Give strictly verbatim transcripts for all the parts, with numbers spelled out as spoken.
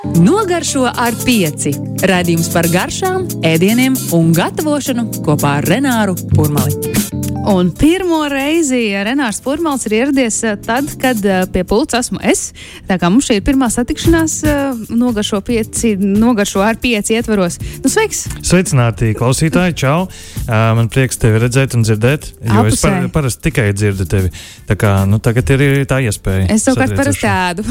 Nogaršo ar pieci. Raidījums par garšām, ēdieniem un gatavošanu kopā ar Renāru Purmali. Un pirmo reizi Renārs Purmals ir ieradies tad, kad pie pults esmu es. Tā kā mums šī ir pirmā satikšanās nogaršo, pieci, nogaršo ar pieci ietvaros. Nu, sveiks! Sveicināti, klausītāji, čau! Man prieks tevi redzēt un dzirdēt, jo Apusē. Es par, parasti tikai dzirdu tevi. Tā kā, nu, tagad ir tā iespēja. Es savukārt parasti ēdu.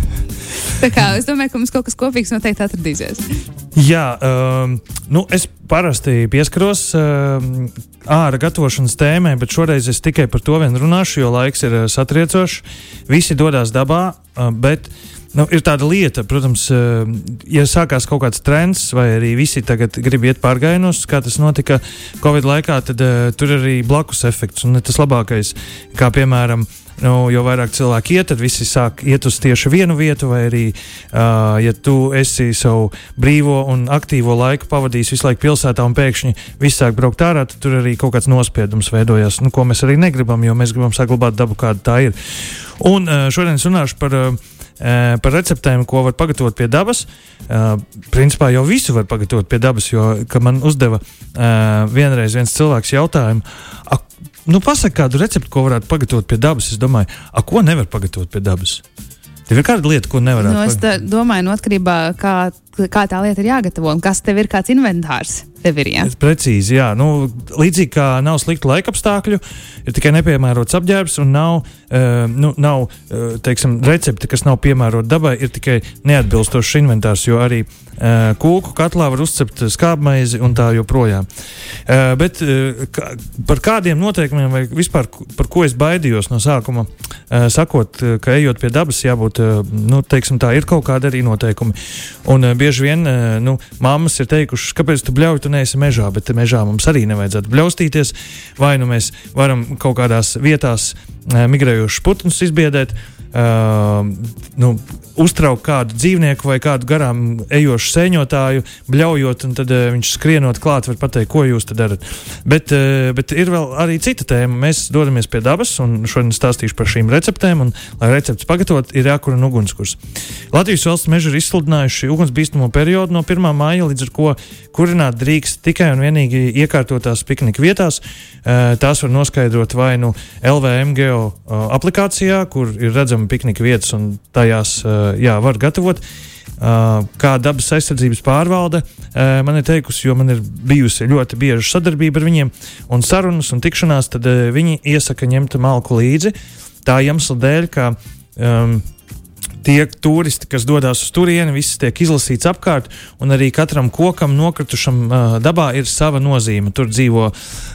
Tā kā es domāju, ka mums kaut kas kopīgs noteikti atradīsies. Jā, um, nu es parasti pieskaros um, āra gatavošanas tēmai, bet šoreiz es tikai par to vien runāšu, jo laiks ir satriecošs. Visi dodās dabā, uh, bet nu, ir tāda lieta, protams, uh, ja sākās kaut kāds trends, vai arī visi tagad grib iet pārgājienos, kā tas notika Covid laikā, tad uh, tur ir arī blakus efekts, un tas labākais, kā piemēram, nu, jo vairāk cilvēki iet, tad visi sāk iet uz tieši vienu vietu, vai arī, uh, ja tu esi savu brīvo un aktīvo laiku pavadījis visu laiku pilsētā un pēkšņi viss sāk braukt ārā, tad tur arī kaut kāds nospiedums veidojas, nu, ko mēs arī negribam, jo mēs gribam saglabāt dabu, kāda tā ir. Un uh, šodien es runāšu par, uh, par receptēm, ko var pagatavot pie dabas. Uh, principā jau visu var pagatavot pie dabas, jo, kad man uzdeva uh, vienreiz viens cilvēks jautājumu, ak, nu, pasaka kādu recepti, ko varētu pagatavot pie dabas. Es domāju, a, ko nevar pagatavot pie dabas? Tev ir kāda lieta, ko nevarētu nu, pagatavot? Es domāju, no atkarībā, kā, kā tā lieta ir jāgatavo un kas tev ir kāds inventārs. Tev ir, jā. Precīzi, jā. Nu, līdzīgi kā nav sliktu laikapstākļu, ir tikai nepiemērots apģērbs un nav, uh, nu, nav uh, teiksim, recepti, kas nav piemēroti dabai, ir tikai neatbilstošs inventārs, jo arī uh, kūku katlā var uzcept skābmaizi un tā joprojām. Uh, bet uh, kā, par kādiem noteikumiem vai vispār par ko es baidījos no sākuma, uh, sakot, ka ejot pie dabas jābūt, uh, nu, teiksim tā, ir kaut kādi arī noteikumi. Un uh, bieži vien, uh, nu, mammas ir teikušas, kāpēc tu bļauj, tu neesi mežā, bet mežā mums arī nevajadzētu bļaustīties, vai nu mēs varam kaut kādās vietās uh, migrējošus putnus izbiedēt, uh, nu, uztraukt kādu dzīvnieku vai kādu garām ejošu sēņotāju, bļaujot, un tad uh, viņš skrienot klāt var pateikt, ko jūs te darat. Bet, uh, bet ir vēl arī cita tēma. Mēs dodamies pie dabas, un šodien stāstīšu par šīm receptēm, un, lai receptes pagatavot, ir jākurina ugunskurs. Latvijas valsts meži ir izsludinājuši ugunsbīstamo periodu no pirmā māja, līdz ar ko kurināt drīkst tikai un vienīgi iekārtotās piknika vietās. Uh, tās var noskaidrot vai nu L V M Geo uh, aplikācijā, kur ir redzama piknika vietas, un tajās uh, jā, var gatavot. Uh, kā dabas aizsardzības pārvalde uh, man ir teikusi, jo man ir bijusi ļoti bieža sadarbība ar viņiem un sarunas un tikšanās, tad uh, viņi iesaka ņemt malku līdzi. Tā iemesla dēļ, ka um, tie turisti, kas dodas uz turieni, viss tiek izlasīts apkārt, un arī katram kokam nokritušam uh, dabā ir sava nozīme. Tur dzīvo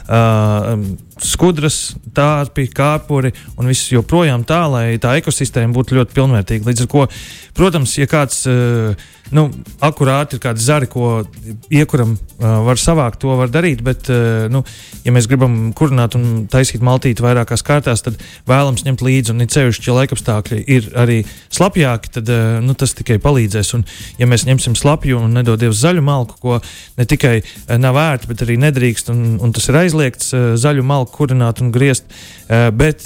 uh, skudras, tārpi, kāpuri un viss joprojām tā, lai tā ekosistēma būtu ļoti pilnvērtīga. Līdz ar ko, protams, ja kāds uh, nu, akurāti ir kādi zari, ko iekuram uh, var savākt, to var darīt, bet, uh, nu, ja mēs gribam kurināt un taisīt maltīti vairākās kārtās, tad vēlams ņemt līdzi, un it sevišķi, ja laikapstākļi ir arī slapjāki, tad uh, nu, tas tikai palīdzēs. Un, ja mēs ņemsim slapju un nedod Dievs zaļu malku, ko ne tikai uh, nav vērts, bet arī nedrīkst, un, un tas ir aizliegts uh, zaļu malku kurināt un griezt, uh, bet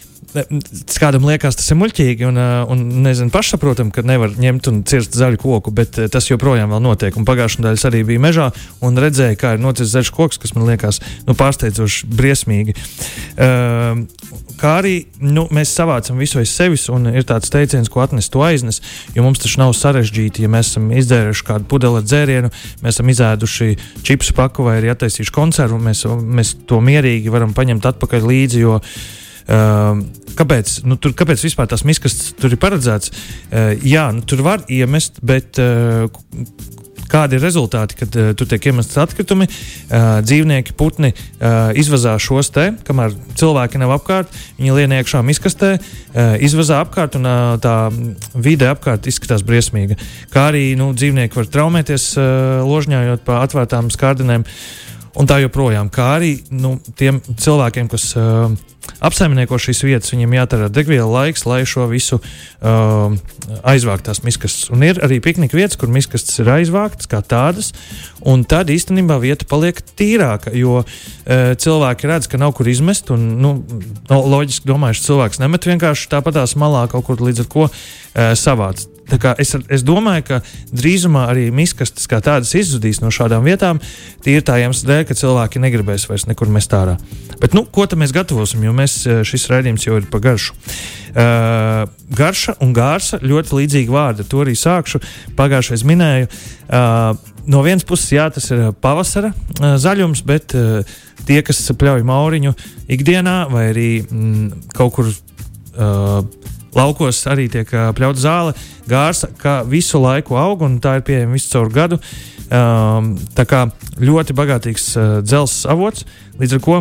kādam liekas, tas ir muļķīgi un, un nezinu, pašsaprotam, ka nevar ņemt un cirst zaļu koku, bet tas joprojām vēl notiek. Un pagājušajā nedēļā es arī biju mežā un redzēju, kā ir nocirsts zaļš koks, kas man liekas nu, pārsteidzoši briesmīgi. Uh, kā arī nu, mēs savācam visu aiz sevis, un ir tāds teiciens, ko atnes, to aiznes, jo mums taču nav sarežģīti, ja mēs esam izdzēruši kādu pudeli ar dzērienu, mēs esam izēduši čipsu paku vai arī attaisījuši konservu, mēs, mēs to mierīgi varam paņemt atpakaļ līdzi, jo Uh, kāpēc, nu, tur, kāpēc vispār tās miskas tur ir paredzēts? Uh, jā, nu, tur var iemest, bet uh, kādi ir rezultāti, kad uh, tur tiek iemestas atkritumi, uh, dzīvnieki, putni uh, izvazā šos te, kamēr cilvēki nav apkārt, viņi lien iekšā miskastē, uh, izvazā apkārt un uh, tā vide apkārt izskatās briesmīga. Kā arī nu, dzīvnieki var traumēties uh, ložņājot pa atvērtām skārdenēm un tā joprojām. Kā arī nu, tiem cilvēkiem, kas uh, apsaimnieko šīs vietas, viņiem jātērē degviela laiks, lai šo visu uh, aizvāktās miskastes. Un ir arī piknika vietas, kur miskastes ir aizvāktas kā tādas, un tad īstenībā vieta paliek tīrāka, jo uh, cilvēki redz, ka nav kur izmest, un nu, loģiski domājuši, cilvēks nemet vienkārši tāpatās malā kaut kur, līdz ar ko uh, savāc. tā kā es, es domāju, ka drīzumā arī miskastes kā tādas izzudīs no šādām vietām. Tie ir tā iemesla dēļ, ka cilvēki negribēs vairs nekur mest ārā. Bet, nu, ko tad mēs gatavosim, jo mēs, šis raidījums jau ir pa garšu. Uh, garša un gārsa, ļoti līdzīgi vārdi, to arī sākšu. Pagājušais minēju, uh, no vienas puses, jā, tas ir pavasara uh, zaļums, bet uh, tie, kas pļauj mauriņu ikdienā vai arī mm, kaut kur uh, laukos arī tiek uh, pļauta zāle, gārsa, kā visu laiku aug, un tā ir pieejama visu caur gadu. Um, tā kā ļoti bagātīgs uh, dzelzs avots, līdz ar ko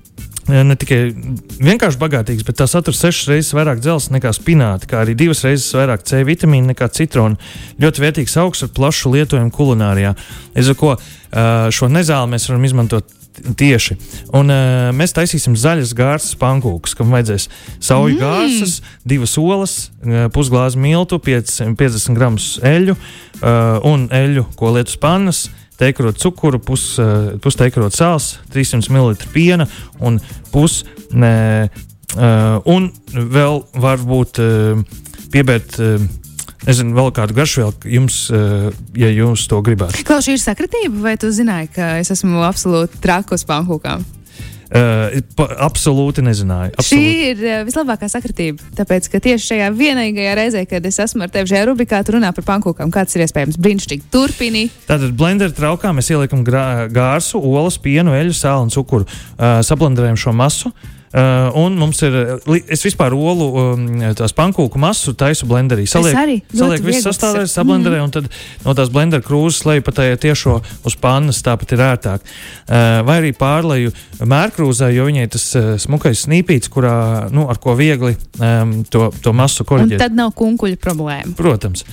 ne tikai vienkārši bagātīgs, bet tā satur sešas reizes vairāk dzelzs nekā spināti, kā arī divas reizes vairāk C vitamīnu nekā citronu. Ļoti vērtīgs augs ar plašu lietojumu kulinārijā. Līdz ar ko uh, šo nezāli mēs varam izmantot tieši. Un uh, mēs taisīsim zaļas gārsas pankūkas, kam vajadzēs sauju mm. gārsas, divas olas, uh, pusglāzi miltu, piecdesmit gramus eļļu uh, un eļļu, ko liet uz pannas, teikrot cukuru, pus, uh, pus teikrot sāls, trīssimts mililitru piena un pus ne, uh, un vēl varbūt uh, piebērt uh, nezinu, vēl kādu garšvielu jums, uh, ja jūs to gribētu. Klau, šī ir sakritība, vai tu zināji, ka es esmu absolūti traka uz pankūkām? Uh, pa, absolūti nezināju. Absolūti. Šī ir uh, vislabākā sakritība, tāpēc, ka tieši šajā vienīgajā reizē, kad es esmu ar tevi šajā rubrikā, tu runā par pankūkām, kāds ir iespējams brīnišķīgi. Turpini. Tātad blendera traukā mēs ieliekam grā, gārsu, olas, pienu, eļļu, sāli un cukuru. Uh, sablenderējam šo masu. Uh, un mums ir, es vispār olu um, tās pankūku masu taisu blenderī. Saliek, saliek visu sastāvdaļas, sablenderē, mm. un tad no tās blendera krūzes leju patēju tiešo uz pannas, tāpat ir ērtāk. Uh, vai arī pārleju mērkrūzē, jo viņai tas uh, smukais snīpīts, kurā, nu, ar ko viegli um, to, to masu koriģēt. Un tad nav kunkuļa problēma. Protams.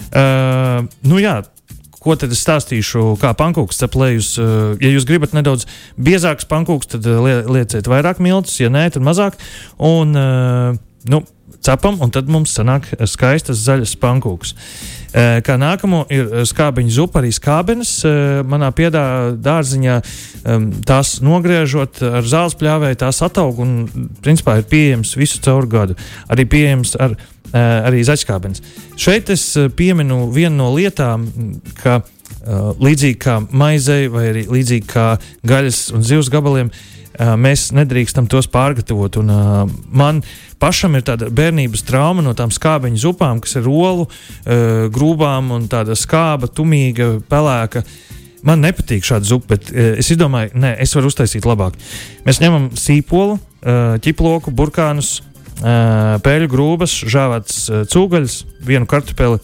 Uh, nu jā. Ko tad es stāstīšu, kā pankūks cep lejus? Ja jūs gribat nedaudz biezāks pankūks, tad lieciet vairāk miltus, ja nē, tad mazāk. Un, nu, cepam, un tad mums sanāk skaistas zaļas pankūks. Kā nākamo ir skābeņu zupa, arī skābenes. Manā piedā dārziņā tās nogriežot ar zāles pļāvēju, tās ataug un, principā, ir pieejams visu caur gadu. Arī pieejams ar arī zaļskābenes. Šeit es pieminu vienu no lietām, ka līdzīgi kā maizei vai arī līdzīgi kā gaļas un zivs gabaliem, mēs nedrīkstam tos pārgatavot. Un, man pašam ir tāda bērnības trauma no tām skābeņu zupām, kas ir olu, grūbām un tāda skāba, tumīga, pelēka. Man nepatīk šāda zupa, bet es izdomāju, nē, es varu uztaisīt labāk. Mēs ņemam sīpolu, ķiploku, burkānus, pēļu grūbas, žāvētas cūgaļas, vienu kartupeli,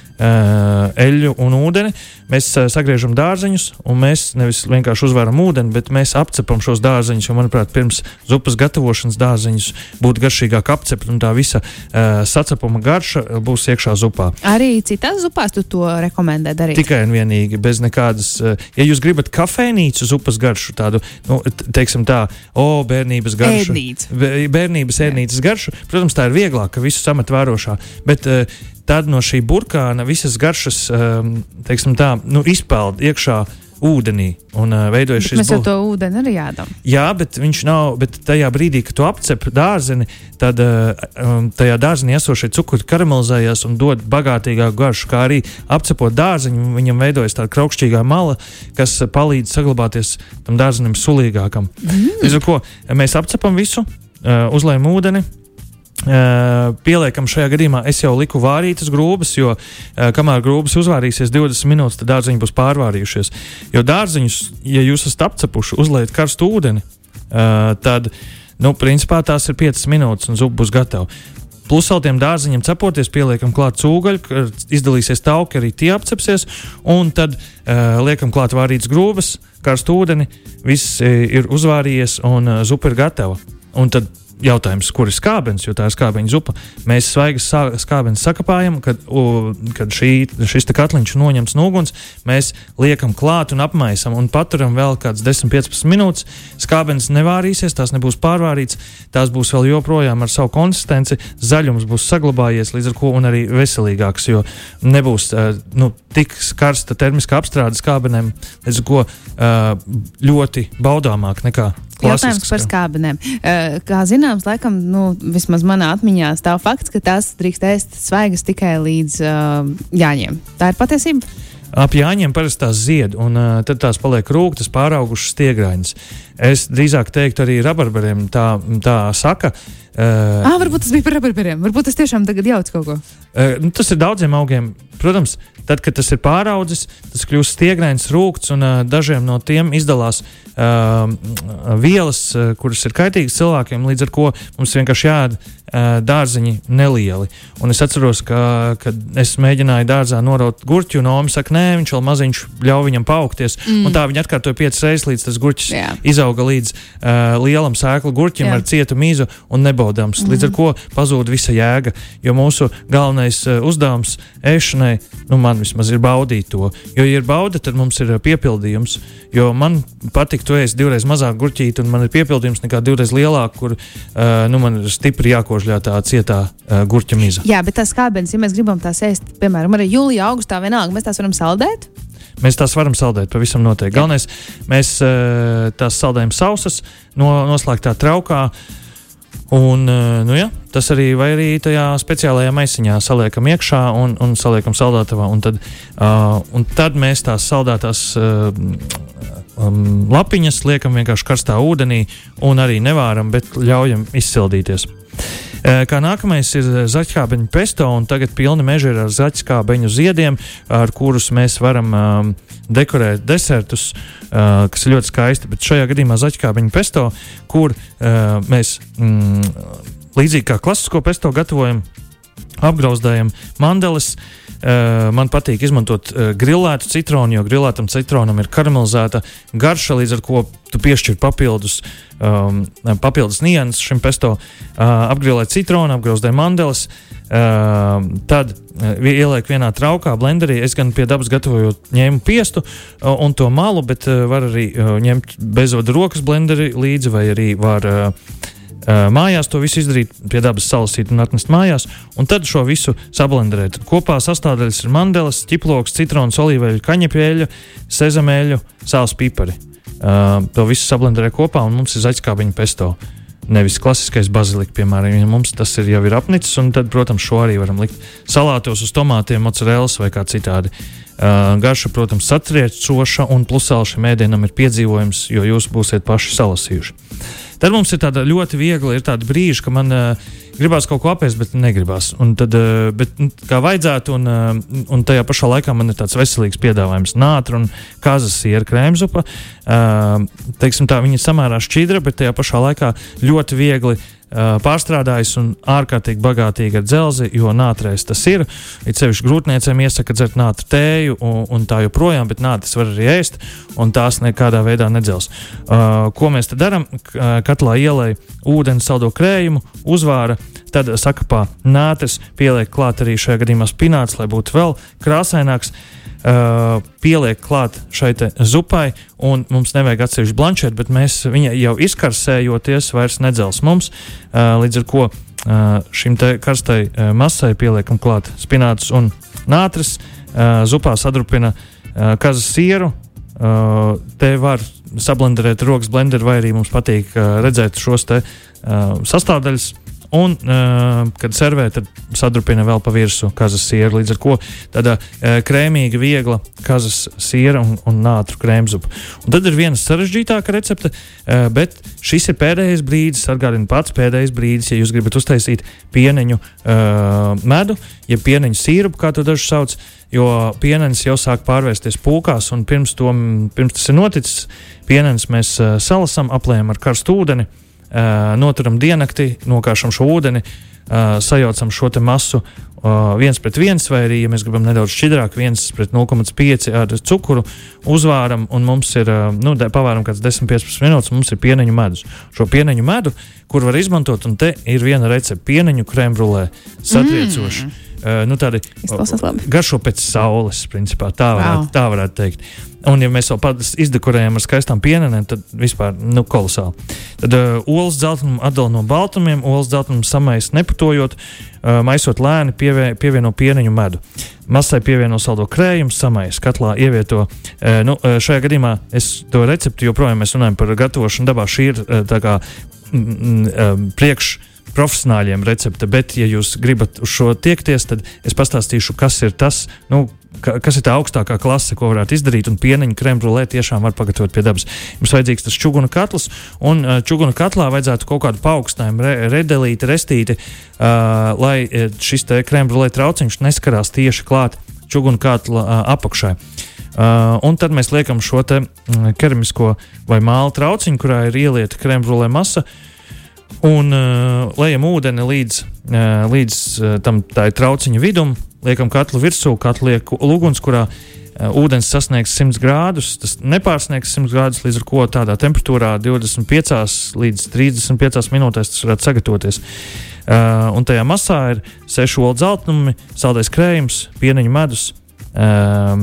eļļu un ūdeni. Mēs sagriežam dārzeņus, un mēs nevis vienkārši uzvēram ūdeni, bet mēs apcepam šos dārzeņus, jo, manuprāt, pirms zupas gatavošanas dārzeņus būtu garšīgāk apcept, un tā visa uh, sacepuma garša būs iekšā zupā. Arī citās zupās tu to rekomendē darīt? Tikai un vienīgi, bez nekādas. Uh, ja jūs gribat kafejnīcu zupas garšu, tādu, nu, teiksim tā, o, bērnības garšu. Ēdnīca. Bērnības ēdnīcas garšu. Protams, tā ir vieglāk, ka visu samet vērošā, bet uh, tad no šī burkāna visas garšas, um, teiksim tā, nu, izpeld iekšā ūdenī un uh, veidojas šis... Mēs jau to ūdeni arī jādam. Jā, bet viņš nav, bet tajā brīdī, kad tu apcep dārzeni, tad uh, um, tajā dārzenī esošie cukuri karamelizējās un dod bagātīgāku garšu, kā arī apcepot dārzeņu, viņam veidojas tāda kraukšķīgā mala, kas palīdz saglabāties tam dārzenim sulīgākam. Mm. Līdz ar ko mēs apcepam visu, uh, uzlējam ūdeni, Uh, pieliekam šajā gadījumā, es jau liku vārītas grūbas, jo uh, kamēr grūbas uzvārīsies divdesmit minūtes, tad dārzeņi būs pārvārījušies. Jo dārzeņus, ja jūs esat apcepuši, uzliet karstu ūdeni, uh, tad, nu, principā tās ir piecas minūtes un zupa būs gatava. Plus vēl tiem dārzeņiem cepoties, pieliekam klāt cūgaļu, izdalīsies tauki, arī tie apcepsies, un tad uh, liekam klāt vārītas grūbas, karstu ūdeni, viss uh, ir uzvārījies un uh, zupa ir gatava. Un tad jautājums, kur ir skābens, jo tā ir skābeņu zupa. Mēs svaigas skābenes sakapājam, kad, u, kad šī, šis te katliņš noņemts no uguns, mēs liekam klāt un apmaisam un paturam vēl kāds desmit līdz piecpadsmit minūtes. Skābenes nevārīsies, tās nebūs pārvārīts, tās būs vēl joprojām ar savu konsistenci, zaļums būs saglabājies līdz ar ko un arī veselīgāks, jo nebūs nu, tik karsta termiska apstrāde skābenēm, līdz ar ko ļoti baudāmāk nekā Jautājums par skābenēm. Uh, kā zināms, laikam, nu, vismaz manā atmiņā stāv fakts, ka tās drīkst ēst svaigas tikai līdz uh, Jāņiem. Tā ir patiesība? Ap Jāņiem parasti tās zied, un uh, tad tās paliek rūgtas, pāraugušas stiegraiņas. Es drīzāk teiktu arī rabarberiem tā, tā saka. Uh, ah, varbūt tas bija par rabarberiem. Varbūt tas tiešām tagad jauc kaut ko. Uh, nu, tas ir daudziem augiem. Protams, tad, kad tas ir pāraudzis, tas kļūst stiegrains, rūgts, un uh, dažiem no tiem izdalās uh, vielas, uh, kuras ir kaitīgas cilvēkiem, līdz ar ko mums vienkārši jāēd uh, dārziņi nelieli. Un es atceros, ka, kad es mēģināju dārzā noraut gurķu, un Omi saka, nē, viņš vēl maziņš ļauj viņam paaugties, mm. un tā viņi atkārtoja piecas reizes, līdz tas gurķis yeah. izauga līdz uh, lielam sēklu gurķim yeah. ar cietu mīzu un nebaudāms, mm. līdz ar ko pazūd visa jēga, jo mūsu galvenais uh, uzdevums ēšanai, nu man vismaz ir baudīt to, jo, ja ir bauda, tad mums ir piepildījums, jo man patīk tu ēst divreiz mazāk gurķīt, un man ir piepildījums nekā divreiz lielāk, kur, uh, nu man ir stipri jākožļā tā cietā uh, gurķa miza. Jā, bet tās skābenes, ja mēs gribam tās ēst, piemēram, arī jūlijā, augustā vienalga, mēs tās varam saldēt? Mēs tās varam saldēt, pavisam noteikti. Galvenais, mēs uh, tās saldējam sausas, no, noslēgtā traukā, un, nu jā, tas arī, vai arī tajā speciālajā maisiņā saliekam iekšā un, un saliekam saldētavā, un tad, uh, un tad mēs tās saldētās uh, um, lapiņas liekam vienkārši karstā ūdenī un arī nevāram, bet ļaujam izsildīties. Kā nākamais ir zaķskābeņu pesto, un tagad pilni meži ir ar zaķskābeņu ziediem, ar kurus mēs varam um, dekorēt desertus, uh, kas ir ļoti skaisti, bet šajā gadījumā zaķskābeņu pesto, kur uh, mēs mm, līdzīgi kā klasisko pesto gatavojam, apgrauzdējam mandeles. Uh, man patīk izmantot uh, grillētu citronu, jo grillētam citronam ir karamelizēta garša, līdz ar ko tu piešķir papildus, um, papildus nianses šim pesto. Uh, apgrillēt citronu, apgrauzdē mandeles, uh, tad uh, ieliek vienā traukā, blenderī. Es gan pie dabas gatavojot ņēmu piestu uh, un to malu, bet uh, var arī uh, ņemt bezvadu rokas blenderi līdzi, vai arī var uh, Uh, mājās to visu izdarīt, pie dabas salasīt un atnest mājās, un tad šo visu sablenderēt. Kopā sastāvdaļas ir mandeles, ķiploks, citrons, olīveļu, kaņepieļu, sezameļu, sāls, pipari. Uh, to visu sablenderē kopā, un mums ir zaķskābeņu pesto. Nevis klasiskais bazilika, piemēram, ja mums tas ir jau ir apnicis, un tad, protams, šo arī varam likt salātos uz tomātiem, mozzarellas vai kā citādi. Uh, garša, protams, satriecoša, un plusāli šim ēdienam ir piedzīvojums, jo jūs būsiet paši salasījuši. Tad mums ir tāda ļoti viegla, ir tāda brīža, ka man uh, gribās kaut ko apēst, bet negribās. Un tad, uh, bet kā vajadzētu, un, uh, un tajā pašā laikā man ir tāds veselīgs piedāvājums nātra un kazas siera krēmzupa. Uh, teiksim tā, viņa samērā šķidra, bet tajā pašā laikā ļoti viegli Uh, pārstrādājis un ārkārtīgi bagātīgi ar dzelzi, jo nātrais tas ir. It sevišķi grūtniecēm iesaka dzert nātru tēju un, un tā joprojām, bet nātris var arī ēst, un tās nekādā veidā nedzels. Uh, ko mēs te daram? Katlā ielej ūdeni, saldo krējumu, uzvāra, tad sakapā nātris, pieliek klāt arī šajā gadījumā spināts, lai būtu vēl krāsaināks. Uh, pieliek klāt šai te zupai, un mums nevajag atsevišķi blanšēt, bet mēs viņa jau izkarsējoties vairs nedzels mums, uh, līdz ar ko uh, šim te karstai uh, masai pieliekam klāt spinātus un nātris, uh, zupā sadrupina uh, kazas sieru, uh, te var sablenderēt rokas blenderi, vai arī mums patīk uh, redzēt šos te uh, sastāvdaļas. Un, uh, kad servē, tad sadrupina vēl pa virsu kazas sieru, līdz ar ko tāda uh, krēmīga, viegla kazas siera un, un nātru krēmzupa. Un tad ir viena sarežģītāka recepte, uh, bet šis ir pēdējais brīdis, atgādinu pats pēdējais brīdis, ja jūs gribat uztaisīt pieneņu uh, medu, ja pieneņu sīrupu, kā to daži sauc, jo pienenis jau sāk pārvērsties pūkās, un pirms, to, pirms tas ir noticis, pienenis mēs uh, salasam, aplējam ar karstu ūdeni, Uh, noturam diennakti, nokāšam šo ūdeni, uh, sajaucam šo te masu uh, viens pret viens, vai arī, ja mēs gribam nedaudz šķidrāk, viens pret nulle komats pieci ar cukuru, uzvāram, un mums ir, uh, nu, pavāram kāds desmit līdz piecpadsmit minūtes, mums ir pieneņu medus. Šo pieneņu medu, kur var izmantot, un te ir viena recepte, pieneņu krēmbrulē, satriecoši. Mm. uh, nu, tādi garšo pēc saules, principā, tā varētu, wow. tā varētu teikt. Un, ja mēs vēl izdekorējam ar skaistām pienenēm, tad vispār, nu, kolosāli. Tad uh, olas dzeltenumu atdala no baltumiem, olas dzeltenumu samaisa neputojot, uh, maisot lēni pievie, pievieno pieneņu medu. Masai pievieno saldo krējumu, samaisa katlā ievieto. Uh, nu, uh, šajā gadījumā es to recepti, joprojām mēs runājam par gatavošanu dabā, šī ir uh, tā kā mm, mm, priekš profesionāļiem recepte, bet, ja jūs gribat uz šo tiekties, tad es pastāstīšu, kas ir tas, nu, ka, kas ir tā augstākā klase, ko varētu izdarīt, un pieneņu krème brûlée tiešām var pagatavot pie dabas. Jums vajadzīgs tas čuguna katls, un uh, čuguna katlā vajadzētu kaut kādu paaugstinājumu, re, redelīti, restīti, uh, lai šis te krème brûlée trauciņš neskarās tieši klāt čuguna katla uh, apakšai. Uh, un tad mēs liekam šo te mm, keramisko vai māla trauciņu, kurā ir ielieta krème brûlée masa, un uh, lejam ūdeni līdz, uh, līdz uh, tam tā trauciņa vidum, liekam katlu virsū, katlu liek uguns, kurā uh, ūdens sasniegs simt grādus, tas nepārsniegs simt grādus, līdz ar ko tādā temperatūrā divdesmit piecās līdz trīsdesmit piecās minūtēs tas varētu sagatavoties. Uh, un tajā masā ir sešu olu dzeltenumi, saldais krējums, pieneņu medus. Uh,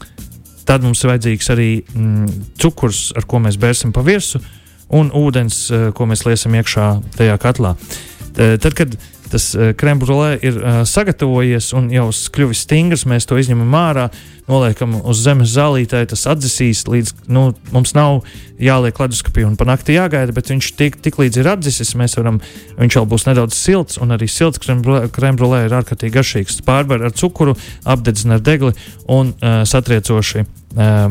tad mums ir vajadzīgs arī mm, cukurs, ar ko mēs bērsim pa virsu, un ūdens, ko mēs liesam iekšā tajā katlā. Tad, kad tas krème brûlée ir sagatavojies un jau kļuvis stingrs, mēs to izņemam ārā, noliekam uz zemes zālītē, tas atdzisīs līdz, nu, mums nav jāliek leduskapī un pa nakti jāgaida, bet viņš tik, tik līdz ir atdzisis, mēs varam, viņš vēl būs nedaudz silts, un arī silts krème brûlée ir ārkārtīgi garšīgs. Pārber ar cukuru, apdedzina ar degli un uh, satriecoši, uh,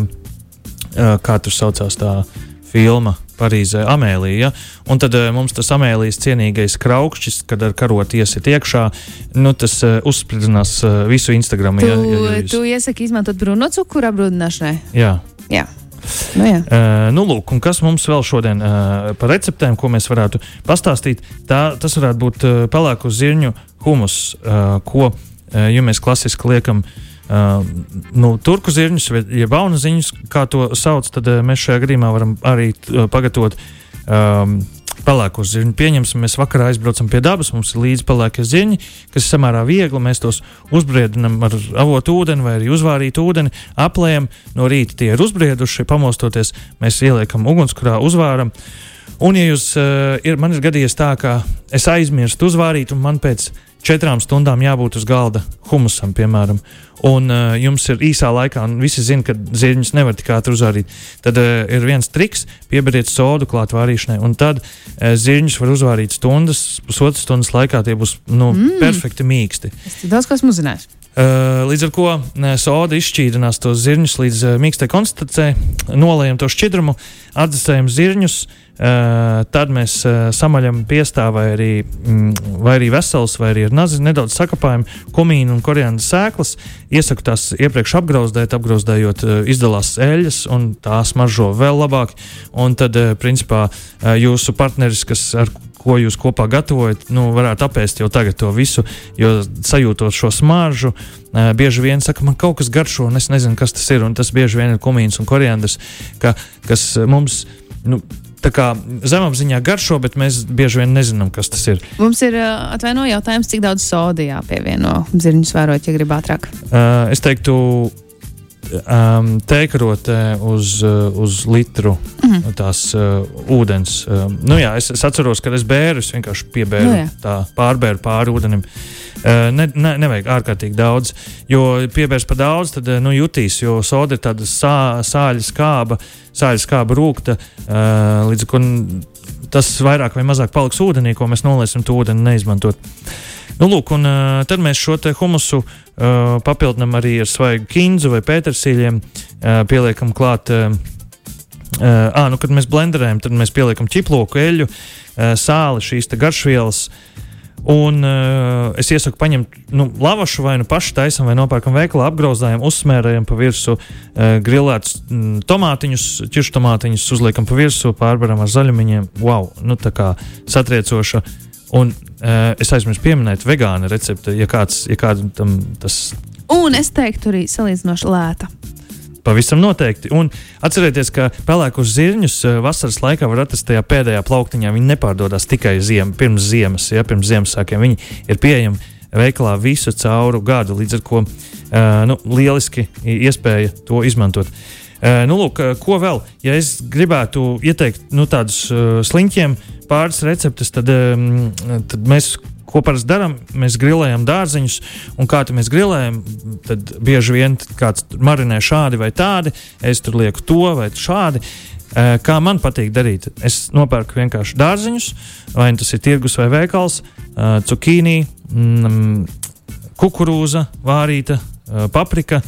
uh, kā tur saucās tā filma Parīzē, Amēlija, ja? Un tad uh, mums tas Amēlijas cienīgais kraukšķis, kad ar karoti iesiet iekšā, nu tas uh, uzspridzinās uh, visu Instagramu. Tu, ja, ja, ja jūs... tu iesaki izmantot brūno cukuru apbrūdināšanai? Jā. Jā. Nu, jā. Uh, nu, lūk, un kas mums vēl šodien uh, par receptēm, ko mēs varētu pastāstīt, tā, tas varētu būt uh, pelēku zirņu humus, uh, ko, uh, ja mēs klasiski liekam Uh, nu, turku zirņus, ja bauna ziņus, kā to sauc, tad uh, mēs šajā gadījumā varam arī uh, pagatavot um, pelēkos zirņus. Pieņemsim, mēs vakarā aizbraucam pie dabas, mums ir līdzi pelēkie zirņi, kas ir samērā viegli, mēs tos uzbriedinam ar avotu ūdeni vai arī uzvārītu ūdeni, aplējam, no rīta tie ir uzbrieduši, pamostoties, mēs ieliekam ugunskurā, uzvāram. Un, ja jūs, uh, ir, man ir gadījies tā, ka es aizmirstu uzvārīt, un man pēc četrām stundām jābūt uz galda humusam, piemēram, un uh, jums ir īsā laikā, un visi zina, ka zirņus nevar tik ātri uzvārīt, tad uh, ir viens triks, pieberiet sodu klāt vārīšanai, un tad uh, zirņus var uzvārīt stundas, pusotras stundas laikā, tie būs, nu, mm. perfekti mīksti. Es te daudz ko esmu uzzinājis. Uh, līdz ar ko uh, soda izšķīdinās tos zirņus līdz uh, mīkstai konsistencei, nolējam to šķidrumu, atdzesējam zirņus, Uh, tad mēs uh, samaļam piestā vai arī, mm, vai arī vesels, vai arī ar nazi nedaudz sakapājam komīnu un koriandas sēklas. Iesaku tās iepriekš apgrauzdēt, apgrauzdējot uh, izdalās eļļas, un tā smaržo vēl labāk. Un tad, uh, principā, uh, jūsu partneris, kas ar ko jūs kopā gatavojat, nu, varētu apēst jau tagad to visu, jo sajūtot šo smaržu, uh, bieži vien saka, man kaut kas garšo, un es nezinu, kas tas ir, un tas bieži vien ir komīns un koriandrs, ka, kas mums, nu, tā kā zemapziņā garšo, bet mēs bieži vien nezinām, kas tas ir. Mums ir atvaino jautājums, cik daudz soda jāpievieno zirņus vērot, ja grib ātrāk? Uh, es teiktu, um, teikarotē uz, uz litru mm-hmm. tās uh, ūdens. Uh, nu jā, es, es atceros, kad es bēru, es vienkārši piebēru, nu tā pārbēru pāri ūdenim. Uh, ne, ne, nevajag ārkārtīgi daudz, jo piebērs pa daudz, tad nu, jutīs, jo soda ir tāda sā, sāļa skāba, sāļa skāba rūkta, uh, līdz ko tas vairāk vai mazāk paliks ūdenī, ko mēs noliesim to ūdeni neizmantot. Nu, lūk, un uh, tad mēs šo te humusu uh, papildinam arī ar svaigu kinzu vai pētersīļiem, uh, pieliekam klāt, uh, uh, ā, nu, kad mēs blenderējam, tad mēs pieliekam ķiploku, eļļu, uh, sāli, šīs te garšvielas. Un uh, es iesaku paņemt nu, lavašu vai nu pašu taisam vai nopērkam veikalā, apgrauzdājam, uzsmērējam pa virsu uh, grilētus mm, tomātiņus, ķirštomātiņus uzliekam pa virsu, pārbaram ar zaļumiņiem. Wow, nu tā kā satriecoša. Un uh, es aizmirsu pieminēt vegāna recepte, ja kāds, ja kādam tas... Un es teiktu arī salīdzinoši lēta. Pavisam noteikti. Un atcerieties, ka pelēkos zirņus vasaras laikā var atrast tajā pēdējā plauktiņā. Viņi nepārdodas tikai ziem, pirms ziemas, ja, pirms Ziemassvētkiem. Viņi ir pieejami veikalā visu cauru gadu, līdz ar ko uh, nu, lieliski iespēja to izmantot. Uh, nu, lūk, ko vēl? Ja es gribētu ieteikt nu, tādus uh, sliņķiem pāris receptes, tad, um, tad mēs ko parasti darām, mēs grilējam dārziņus, un kā mēs grilējam, tad bieži vien kāds marinē šādi vai tādi, es tur lieku to vai šādi. Kā man patīk darīt? Es nopērku vienkārši dārziņus, vai tas ir tirgus vai veikals, cukīnī, kukurūza, vārīta, paprika,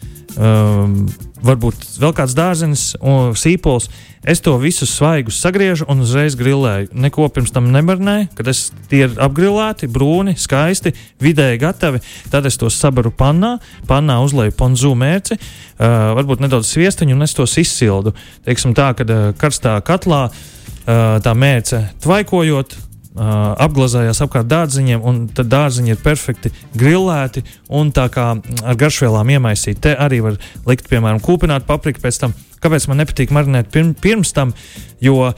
varbūt vēl kāds dārzenis, sīpols. Es to visu svaigus sagriežu un uzreiz grillēju. Neko pirms tam nemarinēju, kad es tie ir apgrillēti, brūni, skaisti, vidēji gatavi. Tad es tos sabaru pannā, pannā uzlēju ponzu mērci, uh, varbūt nedaudz sviestiņu un es tos izsildu. Teiksim tā, kad uh, karstā katlā uh, tā mērce tvaikojot, uh, apglazējās apkārt dārziņiem, un tad dārziņi ir perfekti grillēti un tā kā ar garšvielām iemaisīti. Te arī var likt, piemēram, kūpināt papriku pēc tam. Kāpēc man nepatīk marinēt pirm, pirms tam? Jo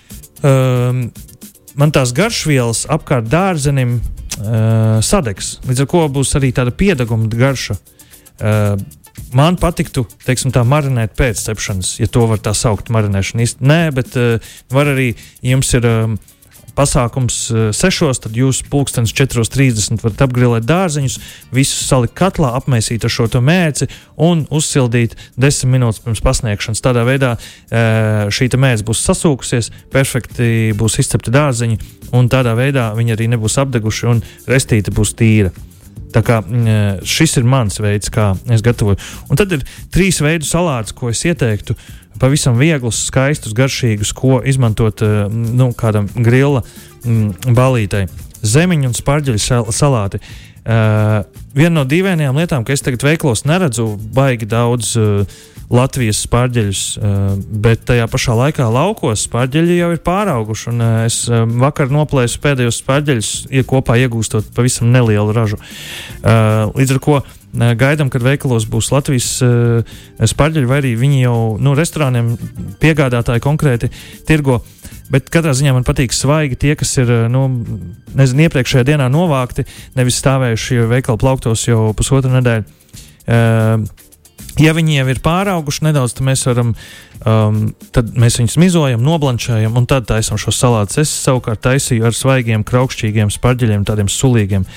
um, man tās garšvielas apkārt dārzenim uh, sadegs. Līdz ar ko būs arī tāda piedaguma garša. Uh, man patiktu, teiksim tā, marinēt pēc cepšanas, ja to var tā saukt marinēšanu. Īsti nē, bet uh, var arī, ja jums ir um, pasākums uh, sešos, tad jūs pulkstens četros trīsdesmit varat apgrilēt dārziņus, visus salikt katlā, apmaisīt ar šo to mērci un uzsildīt desmit minūtes pirms pasniegšanas. Tādā veidā uh, šī mērce būs sasūkusies, perfekti būs izcepti dārziņi, un tādā veidā viņi arī nebūs apdeguši un restīte būs tīra. Tā kā šis ir mans veids, kā es gatavoju. Un tad ir trīs veidu salāts, ko es ieteiktu. Pavisam vieglus, skaistus, garšīgus, ko izmantot nu, kādam grilla mm, balītei. Zemiņu un sparģeļu salāti. Uh, viena no dīvainajām lietām, ka es tagad veiklos neredzu baigi daudz uh, Latvijas spārģeļus, uh, bet tajā pašā laikā laukos spārģeļi jau ir pārauguši, un uh, es uh, vakar noplēsu pēdējos spārģeļus, kopā iegūstot pavisam nelielu ražu. Uh, līdz ar ko uh, gaidām, kad veikalos būs Latvijas uh, spārģeļi, vai arī viņi jau nu, restorāniem piegādātāji konkrēti tirgo. Bet katrā ziņā man patīk svaigi tie, kas ir nu, nezinu, iepriekšējā dienā novākti, nevis stāvējuši veikala plauktos jau pusotru nedēļu. Uh, ja viņi jau ir pārauguši nedaudz, tad mēs varam, um, tad mēs viņus mizojam, noblančējam un tad taisam šo salātus. Es savukārt taisīju ar svaigiem, kraukšķīgiem sparģeļiem, tādiem sulīgiem.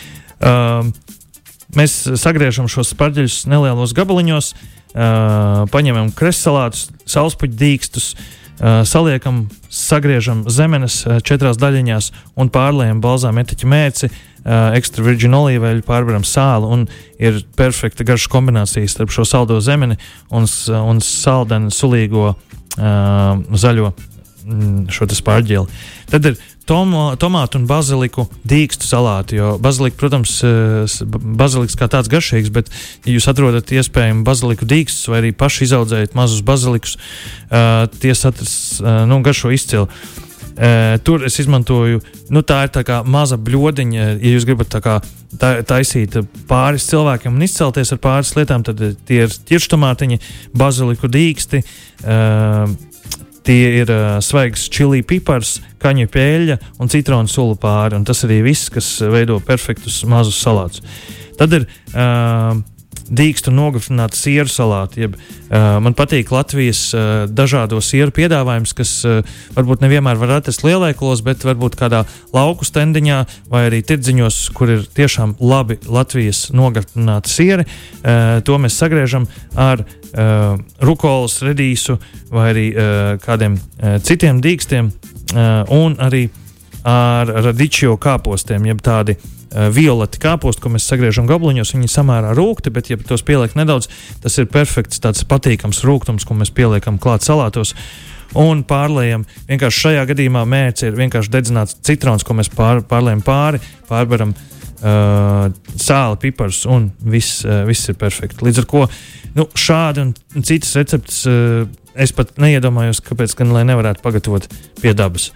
Uh, mēs sagriežam šos sparģeļus nelielos gabaliņos, uh, paņemam kressalātus, saulspuķu dīkstus, Uh, saliekam, sagriežam zemenes uh, četrās daļiņās un pārliejam balzām etiķu mērci, uh, extra virgin olīveļu, pārbaram sāli un ir perfekta garša kombinācija starp šo saldo zemeni un, un saldenu sulīgo uh, zaļo mm, šo tas pārģieli. Tad ir tomo, tomātu un baziliku dīkstu salāti, jo bazilika, protams, baziliks kā tāds garšīgs, bet ja jūs atrodat iespējami baziliku dīkstus vai arī paši izaudzējat mazus bazilikus, uh, tie saturs, uh, nu, garšo izcili. Uh, tur es izmantoju, nu tā ir tā kā maza bļodiņa, ja jūs gribat tā kā tā, taisīt pāris cilvēkiem un izcelties ar pāris lietām, tad tie ir ķirštomātiņi, baziliku dīksti, uh, tie ir uh, svaigs čili pipars, kaņu pēļa un citronu sulu pāri, un tas arī viss, kas veido perfektus mazus salātus. Tad ir uh, dīkstu nogafrināta sieru salāti, jeb uh, man patīk Latvijas uh, dažādo sieru piedāvājums, kas uh, varbūt nevienmēr var atrast lielveikalos, bet varbūt kādā lauku stendiņā vai arī tirdziņos, kur ir tiešām labi Latvijas nogafrināta sieri. Uh, to mēs sagriežam ar uh, rukolas, redīsu vai arī uh, kādiem uh, citiem dīkstiem uh, un arī ar radičio kāpostiem, jeb tādi violeti kāposti, ko mēs sagriežam gabaliņos, viņi samērā rūkti, bet ja tos pieliek nedaudz, tas ir perfekts tāds patīkams rūgtums, ko mēs pieliekam klāt salātos un pārliejam. Vienkārši šajā gadījumā mērce ir vienkārši dedzināts citrons, ko mēs pār, pārliejam pāri, pārbaram uh, sāli, pipars un viss, uh, viss ir perfekti. Līdz ar ko nu, šādi un citas receptes uh, es pat neiedomājos, kāpēc gan lai nevarētu pagatavot pie dabas.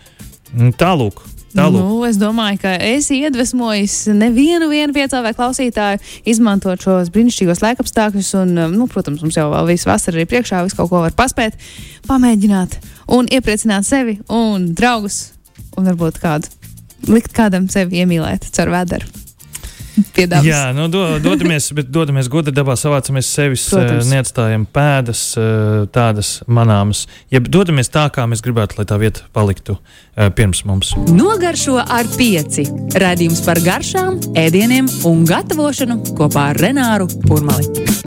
Tālūk. Tālūk. Nu, es domāju, ka es iedvesmojis nevienu piecā vai klausītāju izmantot šos brīnišķīgos laikapstākļus, un, nu, protams, mums jau vēl visu vasaru arī priekšā, visu kaut ko var paspēt, pamēģināt un iepriecināt sevi un draugus, un varbūt kādu, likt kādam sevi iemīlēt caur vēderu. piedāvās. Jā, nu, do, dodamies, bet dodamies goda dabā, savācamies sevis, Protams. neatstājam pēdas tādas manāmas. Ja dodamies tā, kā mēs gribētu, lai tā vieta paliktu pirms mums. Nogaršo ar pieci. Raidījums par garšām, ēdieniem un gatavošanu kopā ar Renāru Pūrmali.